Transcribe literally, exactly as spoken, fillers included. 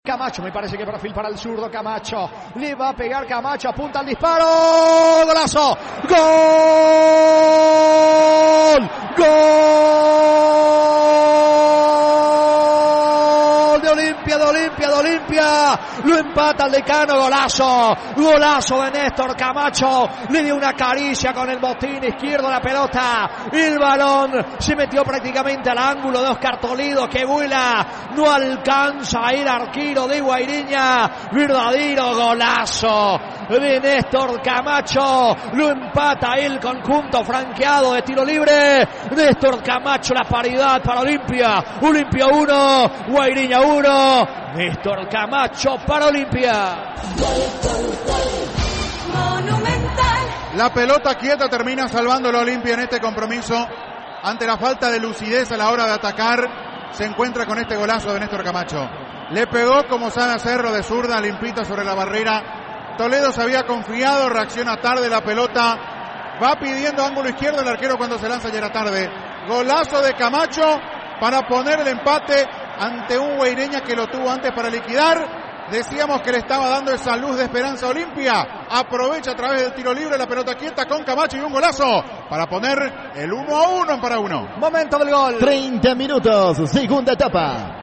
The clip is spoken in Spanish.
Camacho, me parece que perfil para el zurdo. Camacho, le va a pegar Camacho, apunta al disparo, golazo, gol, gol de Olimpia, de Olimpia, de Olimpia, lo empata el Decano, golazo, golazo de Néstor Camacho, le dio una caricia con el botín izquierdo a la pelota, el balón se metió prácticamente al ángulo de Oscar Toledo que vuela, no alcanza a ir arquero de Guairiña, verdadero golazo de Néstor Camacho, lo empata el conjunto franqueado de tiro libre. Néstor Camacho, la paridad para Olimpia, Olimpia uno, Guairiña uno, Néstor Camacho para Olimpia. La pelota quieta termina salvando la Olimpia en este compromiso ante la falta de lucidez a la hora de atacar. Se encuentra con este golazo de Néstor Camacho. Le pegó como sabe hacerlo de zurda, limpita sobre la barrera. Toledo se había confiado, reacciona tarde la pelota. Va pidiendo ángulo izquierdo el arquero cuando se lanza, ya era tarde. Golazo de Camacho para poner el empate ante un Guaireña que lo tuvo antes para liquidar. Decíamos que le estaba dando esa luz de esperanza a Olimpia. Aprovecha a través del tiro libre la pelota quieta con Camacho y un golazo para poner el uno a uno en para uno. Momento del gol. treinta minutos, segunda etapa.